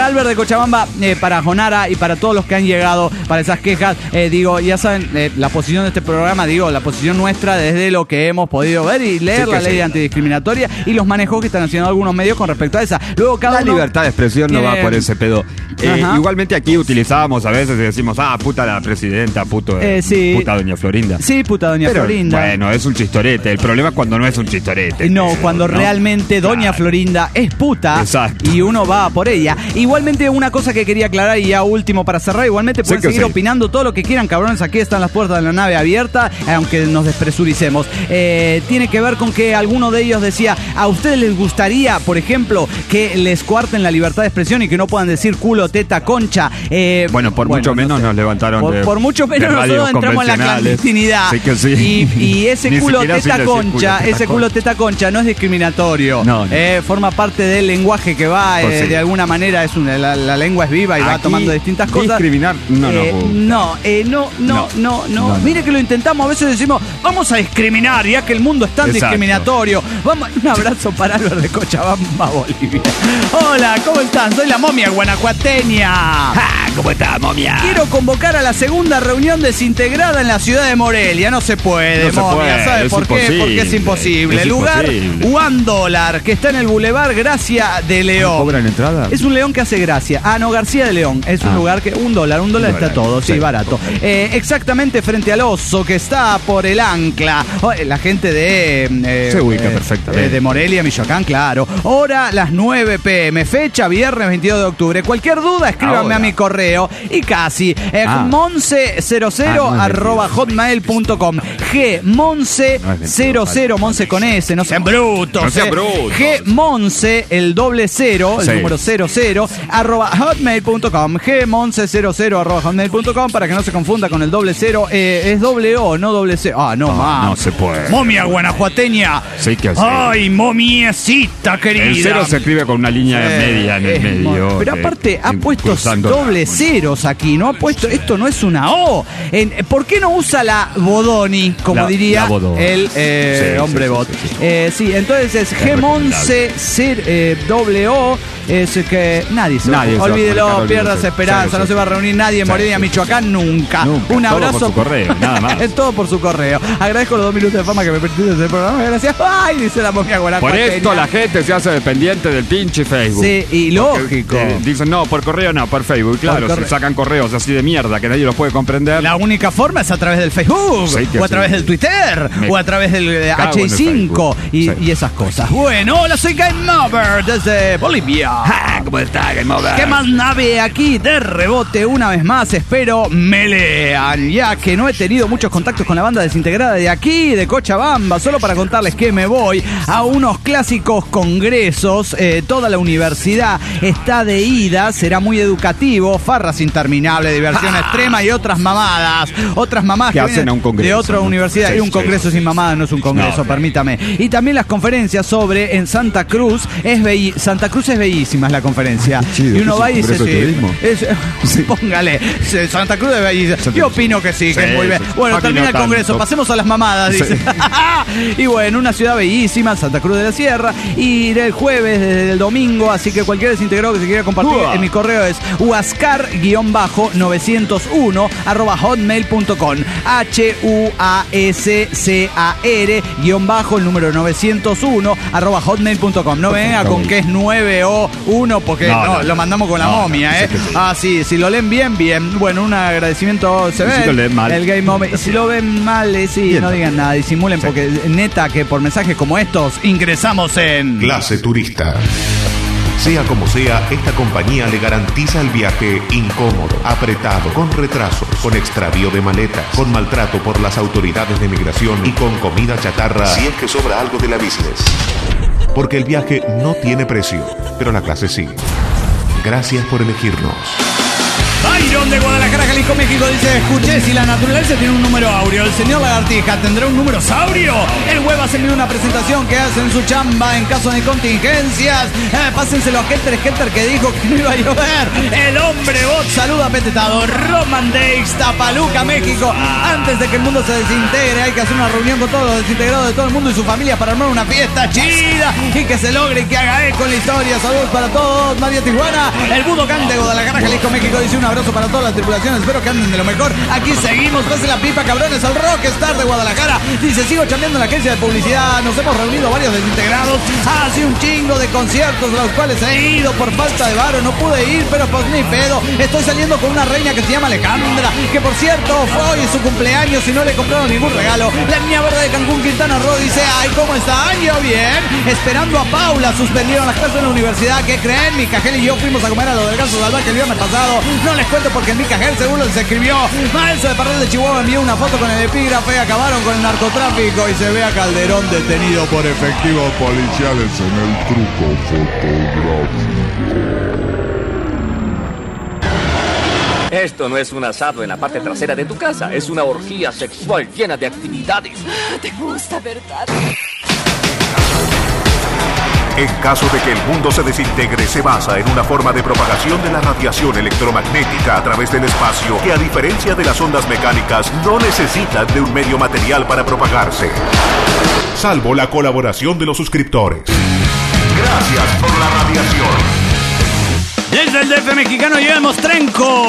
para Jonara y para todos los que han llegado para esas quejas. Digo, ya saben, la posición de este programa, digo, la posición nuestra desde lo que hemos podido ver y leer la ley antidiscriminatoria y los manejos que están haciendo algunos medios con respecto a esa. Luego cada la libertad de expresión no va por ese pedo. Igualmente aquí utilizábamos a veces y decimos, puta la presidenta, puta doña Florinda. Sí, puta doña Florinda. Bueno, es un chistorete. El problema es cuando no es un chistorete. No, cuando realmente doña Florinda es puta. Exacto. Y uno va por ella. Igualmente una cosa que quería aclarar y ya último para cerrar, igualmente pueden seguir opinando todo lo que quieran, cabrones, aquí están las puertas de la nave abiertas, aunque nos despresuricemos. Tiene que ver con que alguno de ellos decía, ¿a ustedes les gustaría, por ejemplo, que les coarten la libertad de expresión y que no puedan decir culo, teta, concha? Mucho menos nos levantaron por mucho menos nosotros entramos en la clandestinidad. Sí que sí. Y ese culo, teta, concha no es discriminatorio. No. Forma parte del lenguaje que va, de alguna manera, la lengua es viva y va tomando distintas cosas. Discriminar, no. Mire que lo intentamos, a veces decimos, vamos a discriminar, ya que el mundo es tan discriminatorio. Vamos, un abrazo para Álvaro de Cochabamba, Bolivia. Hola, ¿cómo están? Soy la momia guanajuateña. ¿Cómo estás, momia? Quiero convocar a la segunda reunión desintegrada en la ciudad de Morelia. No se puede, momia. ¿Sabe por qué? Porque es imposible. El lugar, $1, que está en el Boulevard Gracia de León. ¿Cobran entrada? Es un león que hace gracia. No, García de León. Es un lugar que $1 está todo, sí, barato. Exactamente frente al Oso, que está por el Ancla. La gente se ubica perfectamente. De Morelia, Michoacán, claro. Hora las 9 p.m. Fecha, viernes 22 de octubre. Cualquier duda, escríbanme a mi correo. Y casi. Monse00@hotmail.com. Gmonse00, Monse con S, no sean brutos. No sean brutos. Gmonse, el doble cero, el número 00, @hotmail.com. Gmonse00@hotmail.com, para que no se confunda con el doble cero. Es doble O, no doble C. No se puede. Momia guanajuateña. Sí que sí. Ay, momiecita querida. El 0 se escribe con una línea media en el medio. Pero aparte ha puesto doble ceros aquí, no ha puesto, esto no es una O. ¿Por qué no usa la Bodoni, como diría el hombre bot? Sí, entonces es Gmonse doble O. Es que nadie se va. Olvídelo, pierdas esperanza, no se va a reunir nadie en Morelia, Michoacán, nunca. Un abrazo. Todo por su correo, nada más. Es todo por su correo. Agradezco los 2 minutos de fama que me permitiste hacer el programa. Gracias. Ay, dice la momia guanajuateña. Por esto la gente se hace dependiente del pinche Facebook. Sí, y lógico. Dicen, no, por correo no, por Facebook. Claro, se sacan correos así de mierda que nadie los puede comprender. La única forma es a través del Facebook, o a través del Twitter, o a través del H5 y esas cosas. Bueno, hola, soy Game Over desde Bolivia. ¿Cómo está, Game Over? ¿Qué más nave aquí de rebote? Una vez más, espero me lean, ya que no he tenido muchos contactos con la banda desintegrada de aquí, de Cochabamba, solo para contarles que me voy a unos clásicos congresos. Toda la universidad está de ida, será muy educativo, farras interminables, diversión extrema y otras mamadas. Otras mamadas que hacen a un congreso, de otra universidad. Y un congreso sin mamadas no es un congreso, permítame. Y también las conferencias sobre en Santa Cruz. Santa Cruz es bellísima, es la conferencia. Chido, y uno va y dice, póngale, Santa Cruz es bellísima. Yo opino que sí, que es muy bien. Bueno, termina el congreso, pasemos a las mamadas, dice. Y bueno, una ciudad bellísima, Santa Cruz de la Sierra. Y iré el jueves, desde el domingo, así que cualquier desintegrado que se quiera compartir en mi correo es huascar-901 @hotmail.com. HUASCAR- el número 901 @hotmail.com. No venga con que es 9 o 1 porque lo mandamos con la momia, Sí, si lo leen bien. Bueno, un agradecimiento. Se ve si lo leen mal. El Game Over. Si lo ven mal, no digan nada, disimulen, porque neta que por mensajes como estos ingresamos en Clase Turista. Sea como sea, esta compañía le garantiza el viaje incómodo, apretado, con retrasos, con extravío de maletas, con maltrato por las autoridades de migración y con comida chatarra si es que sobra algo de la business. Porque el viaje no tiene precio, pero la clase sí. Gracias por elegirnos. Byron de Guadalajara, Jalisco, México dice: escuché, si la naturaleza tiene un número áureo, el señor Lagartija tendrá un número saurio. El Huevas envió una presentación que hace en su chamba en caso de contingencias. Pásenselo a Helter que dijo que no iba a llover. El hombre bot saluda petetado. Roman Days, Tapaluca, México. Antes de que el mundo se desintegre, hay que hacer una reunión con todos los desintegrados de todo el mundo y su familia para armar una fiesta chida y que se logre y que haga eco en la historia. Saludos para todos. María Tijuana, el Budokan de Guadalajara, Jalisco, México dice: un abrazo para toda la tripulación. Espero que anden de lo mejor. Aquí seguimos. Pase la pipa, cabrones. Al Rockstar de Guadalajara. Dice, sigo chambeando en la agencia de publicidad. Nos hemos reunido varios desintegrados. Hace un chingo de conciertos, los cuales he ido por falta de varo. No pude ir, pero pues ni pedo. Estoy saliendo con una reina que se llama Alejandra, que por cierto fue hoy su cumpleaños y no le compraron ningún regalo. La niña verde de Cancún, Quintana Roo, dice, ay, ¿cómo están? Yo bien. Esperando a Paula. Suspendieron las clases en la universidad. ¿Qué creen? Mi Cajel y yo fuimos a comer a lo del Ganso Salvaje el viernes pasado. No les cuento porque en mi Cajel seguro les escribió. Maestro de Parral de Chihuahua envió una foto con el epígrafe. Acabaron con el narcotráfico y se ve a Calderón detenido por efectivos policiales en el truco fotográfico. Esto no es un asado en la parte trasera de tu casa, es una orgía sexual llena de actividades. ¿Te gusta, verdad? En caso de que el mundo se desintegre, se basa en una forma de propagación de la radiación electromagnética a través del espacio que, a diferencia de las ondas mecánicas, no necesitan de un medio material para propagarse. Salvo la colaboración de los suscriptores. Gracias por la radiación. Desde el DF mexicano llegamos Trenco.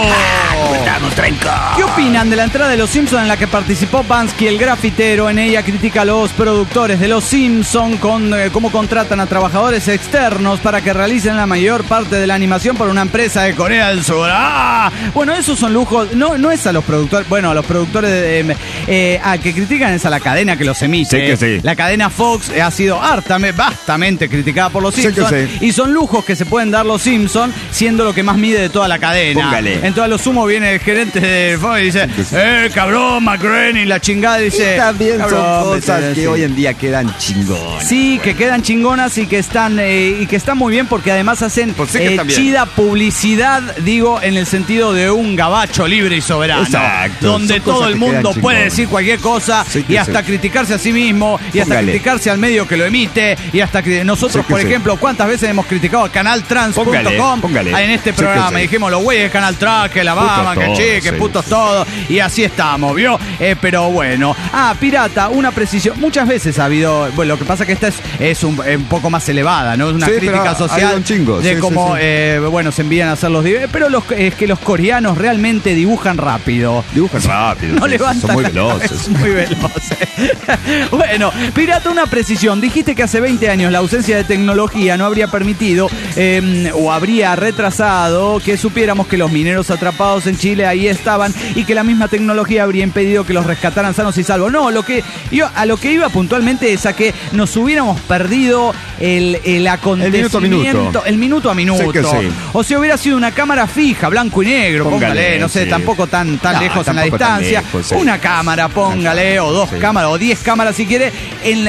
¿Qué opinan de la entrada de Los Simpsons en la que participó Bansky, el grafitero? En ella critica a los productores de Los Simpsons con cómo contratan a trabajadores externos para que realicen la mayor parte de la animación por una empresa de Corea del Sur. Bueno, esos son lujos. No es a los productores. Bueno, a los productores que critican es a la cadena que los emite. Sí que sí. La cadena Fox ha sido bastante criticada por Los Simpsons. Sí que sí. Y son lujos que se pueden dar Los Simpsons, siendo lo que más mide de toda la cadena. Póngale. Entonces a lo sumo viene el gerente de Fox y dice, cabrón, McGrane, y la chingada dice... Y también cabrón, son cosas que hoy en día quedan chingonas. Sí, que quedan chingonas y que están muy bien porque además hacen chida publicidad, digo, en el sentido de un gabacho libre y soberano. Exacto. Donde todo el mundo puede decir cualquier cosa y hasta criticarse a sí mismo y hasta criticarse al medio que lo emite y hasta nosotros, por ejemplo, ¿cuántas veces hemos criticado a canaltrans.com en este programa? Y dijimos, los güeyes de Canal Trans, que la maman, que putos todos, y así estamos, ¿vio? Pero bueno. Pirata, una precisión. Muchas veces ha habido, bueno, lo que pasa que esta es un poco más elevada, ¿no? Es una crítica social de cómo, bueno, se envían a hacer los dibujos, pero es que los coreanos realmente dibujan rápido. No levantan. Son muy veloces. Muy veloces. Bueno, Pirata, una precisión. Dijiste que hace 20 años la ausencia de tecnología no habría permitido o habría retrasado que supiéramos que los mineros atrapados en Chile ahí estaban y que la misma tecnología habría impedido que los rescataran sanos y salvos. No, a lo que iba puntualmente es a que nos hubiéramos perdido el acontecimiento, el minuto a minuto. Sí que sí. O si hubiera sido una cámara fija, blanco y negro, póngale, no sé, tampoco tan lejos en la distancia. Lejos, una cámara, póngale, o dos cámaras, o 10 cámaras si quiere,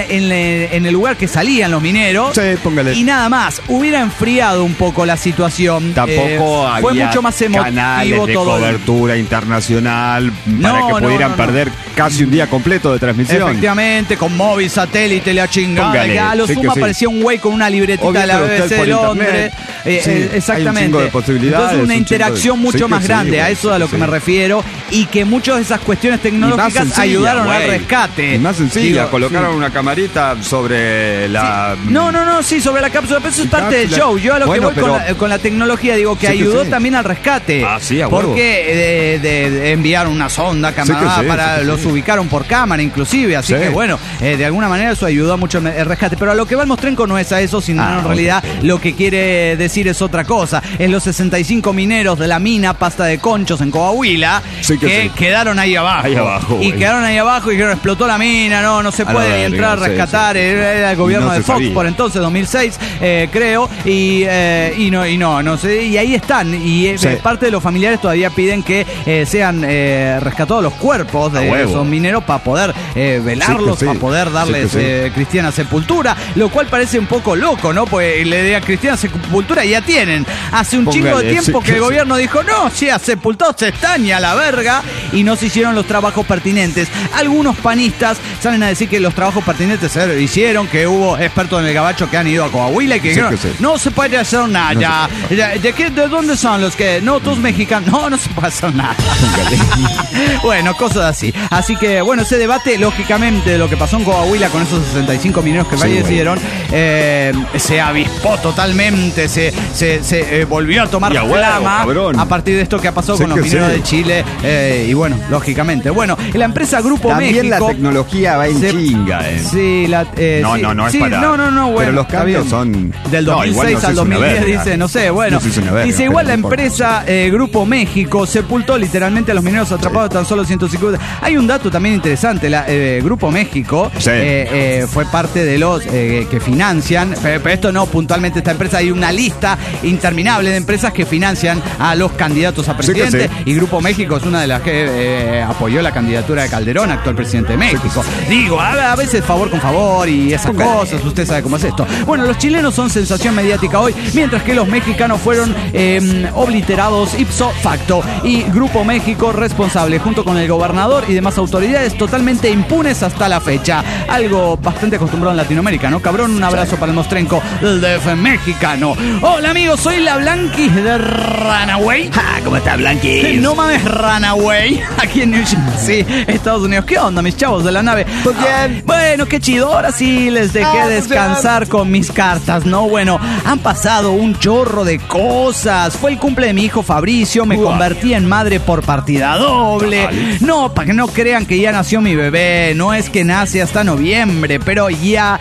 en el lugar que salían los mineros. Sí, póngale. Y nada más, hubiera enfriado un poco la situación. Tampoco había fue mucho más emotivo canales de todo cobertura internacional para que pudieran perder casi un día completo de transmisión. Efectivamente, con móvil, satélite, la chingada. Ya a lo sumo aparecía un güey con una libretita de la BBC de Londres. Exactamente. Hay un chingo de posibilidades. Entonces una interacción mucho más grande, a eso es a lo que me refiero, y que muchas de esas cuestiones tecnológicas ayudaron al rescate. Y más sencilla, colocaron una camarita sobre la... Sí, sobre la cápsula, pero eso es parte del show. Yo a lo que voy con la tecnología digo que ayudó también al rescate. Porque enviaron una sonda camarada los ubicaron por cámara inclusive, así que bueno, de alguna manera eso ayudó mucho el rescate. Pero a lo que va el Mostrenco no es a eso, sino en realidad lo que quiere decir es otra cosa. Es los 65 mineros de la mina Pasta de Conchos en Coahuila que quedaron ahí abajo. Y quedaron ahí abajo y dijeron, explotó la mina, no se puede ni entrar a rescatar. Era el gobierno de Fox por entonces, 2006, creo, y no sé, y ahí están. Y parte de los familiares todavía piden que sean rescatados los cuerpos de esos mineros para poder velarlos, para poder darles cristiana sepultura, lo cual parece un poco loco, ¿no? Pues le digan cristiana sepultura y ya tienen. Hace un chingo de tiempo que el gobierno dijo, no, ya sepultados están y a la verga, y no se hicieron los trabajos pertinentes. Algunos panistas salen a decir que los trabajos pertinentes se hicieron, que hubo expertos en el gabacho que han ido a Coahuila y que dijeron, no se puede hacer nada. ¿De dónde son los que? No, todos mexicanos. No se puede hacer nada. Bueno, cosas así. Así que, bueno, ese debate, lógicamente, de lo que pasó en Coahuila con esos 65 mineros que fallecieron, se avispó totalmente, se volvió a tomar flama a partir de esto que ha pasado con los mineros de Chile. Y bueno, lógicamente. Bueno, la empresa Grupo México. También la tecnología va en chinga. Sí, no es para. No, bueno. Pero los cambios son. Del 2006 al 2010, dice, no sé, bueno. Dice, igual la empresa Grupo México sepultó literalmente a los mineros atrapados tan solo 150. Hay un dato también interesante. Grupo México fue parte de los que financian, pero esto no puntualmente esta empresa, hay una lista interminable de empresas que financian a los candidatos a presidente, y Grupo México es una de las que apoyó la candidatura de Calderón, actual presidente de México. Digo, a veces favor con favor y esas cosas, usted sabe cómo es esto. Bueno, los chilenos son sensación mediática hoy, mientras que los mexicanos fueron obliterados ipso facto, y Grupo México responsable, junto con el gobernador y demás autoridades, totalmente impunes hasta la fecha. Algo bastante acostumbrado en Latinoamérica, ¿no? Cabrón, un abrazo para el mostrenco del DF mexicano. Hola amigos, soy la Blanquis de Runaway. ¿Cómo está Blanquis? No mames, Runaway, aquí en New Jersey, Estados Unidos. ¿Qué onda, mis chavos de la nave? Pues bien. Bueno, qué chido, ahora sí les dejé descansar con mis cartas, ¿no? Bueno, han pasado un chorro de cosas. Fue el cumple de mi hijo Fabricio, me convertí en madre por partida doble. No, para que no crean que ya nació mi bebé, no es que nace hasta noviembre, pero ya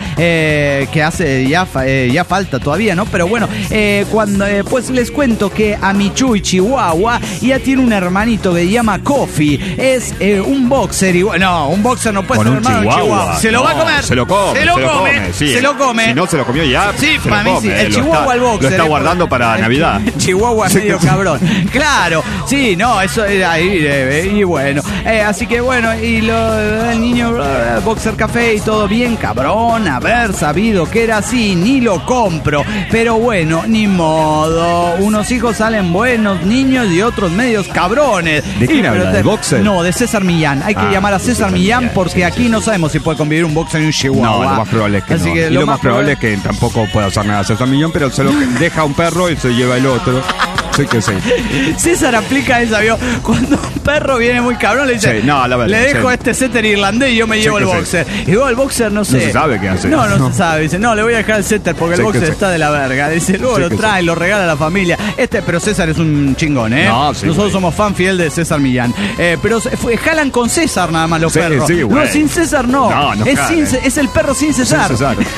ya falta todavía, ¿no? Pero bueno, cuando pues les cuento que a mi Chuy Chihuahua ya tiene un hermanito que se llama Coffee. Es un boxer igual. No, un boxer no puede ser hermano de un chihuahua. Se lo va a comer. Se lo come. Se lo come. Si no se lo comió ya. Sí, para mí sí. El chihuahua al boxer. Lo está guardando para Navidad. Chihuahua medio cabrón. Claro. Sí, no, eso era ahí. Y bueno. Así que bueno, y el niño boxer café y todo bien, cabrón. Haber sabido que era así, ni lo compro. Pero bueno, ni modo. Unos hijos salen buenos niños y otros medios cabrones. ¿De quién habla? ¿Del boxer? No, de César Millán. Hay que llamar a César Millán porque aquí no sabemos si puede convivir un boxer y un chihuahua. No, lo más probable es que así no. Que lo más probable es que tampoco pueda hacer nada César Millán, pero se lo deja un perro y se lleva el otro. Sí que sí. César aplica esa, ¿vio? Cuando un perro viene muy cabrón, le dice, le dejo este setter irlandés y yo me llevo el boxer. Y luego el boxer no sé. No se sabe qué hace. No se sabe. Dice, no, le voy a dejar el setter porque el boxer está de la verga. Dice, luego lo trae, lo regala a la familia. Pero César es un chingón, ¿eh? No, sí, nosotros somos fan fiel de César Millán. Pero jalan con César nada más los perros. Sí, no, sin César no. Es el perro sin César.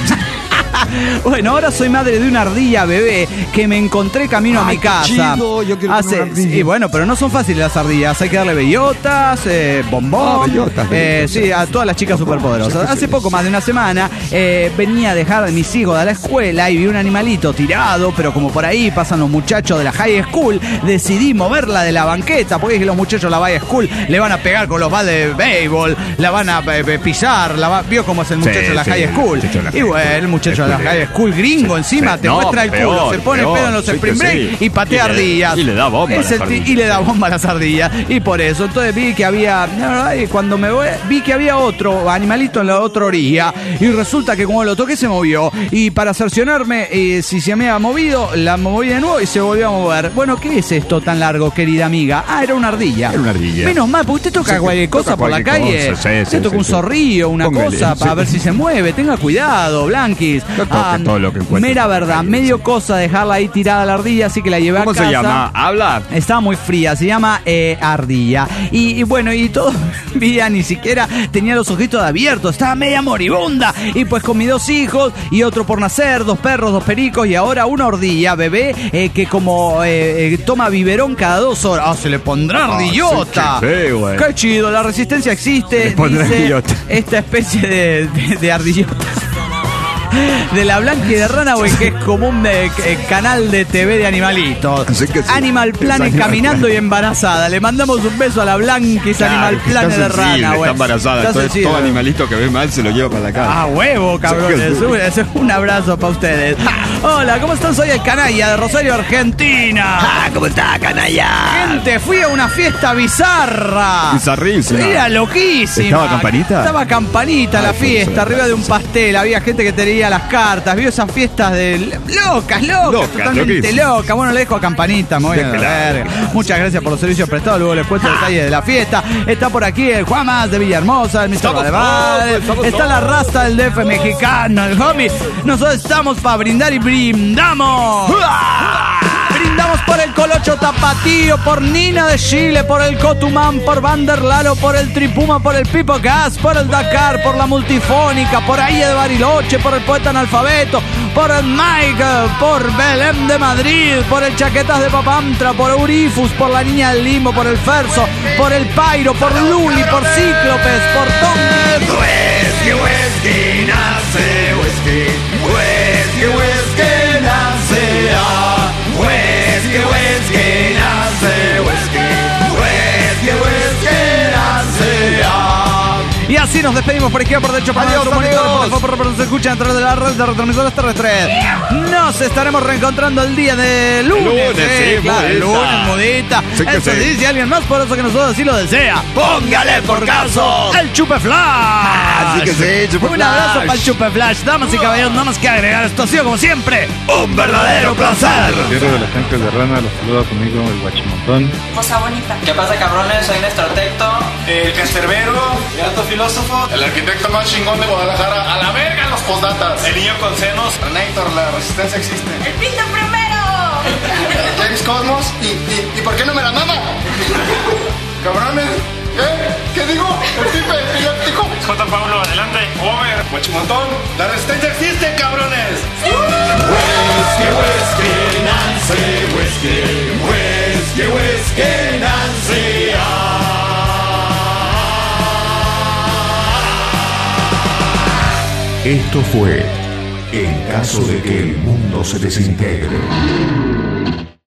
Bueno, ahora soy madre de una ardilla bebé que me encontré camino a mi casa. Chido, yo quiero sí, bueno, pero no son fáciles las ardillas. Hay que darle bellotas, bombón. Bellotas, sí, a todas las chicas superpoderosas. Hace poco más de una semana venía a dejar a mis hijos a la escuela y vi un animalito tirado, pero como por ahí pasan los muchachos de la high school, decidí moverla de la banqueta, porque es que los muchachos de la high school le van a pegar con los baldes de béisbol, la van a pisar, vio cómo es el muchacho de la high school. Y bueno, el muchacho de la high school gringo encima te muestra el culo, se pone pedo en los spring break y patea ardillas. Y le da bomba a las ardillas. Y por eso, entonces vi que había, cuando me voy, vi que había otro animalito en la otra orilla. Y resulta que como lo toqué se movió. Y para cerciorarme si se me había movido, la moví de nuevo y se volvió a mover. Bueno, ¿qué es esto tan largo, querida amiga? Era una ardilla. Era una ardilla. Menos mal, porque usted toca cualquier cosa por la calle. Usted toca un zorrillo, una cosa, para ver si se mueve. Tenga cuidado, Blanquis. Todo lo que encuentre. Mera verdad, medio cosa dejarla ahí tirada la ardilla, así que la llevé a casa. ¿Cómo se llama? ¿Habla? Estaba muy fría, se llama ardilla. Y bueno, y todo día ni siquiera tenía los ojitos abiertos, estaba media moribunda. Y pues con mis 2 hijos y otro por nacer, 2 perros, 2 pericos y ahora una ardilla, bebé, que como toma biberón cada 2 horas. Se le pondrá ardillota. Sí, qué chido, la resistencia existe, dice esta especie de ardillota. De la Blanqui de Runaway, que es como un canal de TV de animalitos. Sí. Animal Planet caminando y embarazada. Le mandamos un beso a la Blanquis, Animal Planet de Runaway. Está embarazada. Entonces, todo animalito que ve mal se lo lleva para la casa. Huevo, cabrones. Un abrazo para ustedes. Hola, ¿cómo están? Soy el Canalla de Rosario, Argentina. ¿Cómo está, Canalla? Gente, fui a una fiesta bizarra. Bizarrísima. Era loquísima. ¿Estaba Campanita? Estaba Campanita la fiesta, arriba de un pastel. Había gente que tenía leía las cartas, vio esas fiestas de locas, totalmente locas. Bueno, le dejo a Campanita, me voy a ver. Muchas gracias por los servicios prestados, luego les cuento detalles de la fiesta. Está por aquí el Juan Más de Villahermosa, el Mr. Valdemar, está la Rasta del DF mexicano, el homie. Nosotros estamos para brindar y brindamos. Brindamos por el Colocho Tapatío, por Nina de Chile, por el Cotumán, por Vanderlalo, por el Tripuma, por el Pipo Gas, por el Dakar, por la Multifónica, por Aille de Bariloche, por el Poeta Analfabeto, por el Mike, por Belém de Madrid, por el Chaquetas de Papamtra, por Eurifus, por la Niña del Limbo, por el Ferso, por el Pairo, por Luli, por Cíclopes, por Tom. Whisky, nace, whisky, nace, whisky, nace, Y así nos despedimos por izquierda, por derecho, por nuestro monitor, por se escuchan a través de la red de retransmisores terrestres. Nos estaremos reencontrando el día de lunes. Lunes, mudita. Eso sí, si alguien más poderoso que nosotros así lo desea, póngale por caso el Chupe Flash. Así que sí, Chupe Flash. Un abrazo para el Chupe Flash. Damas y caballeros, nada más que agregar. Esto ha sido como siempre un verdadero placer. Tierra de las Ancas de Rana, los saluda conmigo el Guachimontón. Cosa bonita. ¿Qué pasa, cabrones? Soy Néstor Tecto, el Cancerbero, el Alto Filósofo, el arquitecto más chingón de Guadalajara. A la verga los postdatas. El niño con senos, Renator, la resistencia existe. El Pinto Primero. James Cosmos y ¿por qué no me la mama? Cabrones. ¿Qué digo? El pipe epiléptico. J. Pablo, adelante. Homer, Guachimontón. La resistencia existe, cabrones. Whisky, Nancy, whisky, Nancy. Esto fue En caso de que el mundo se desintegre.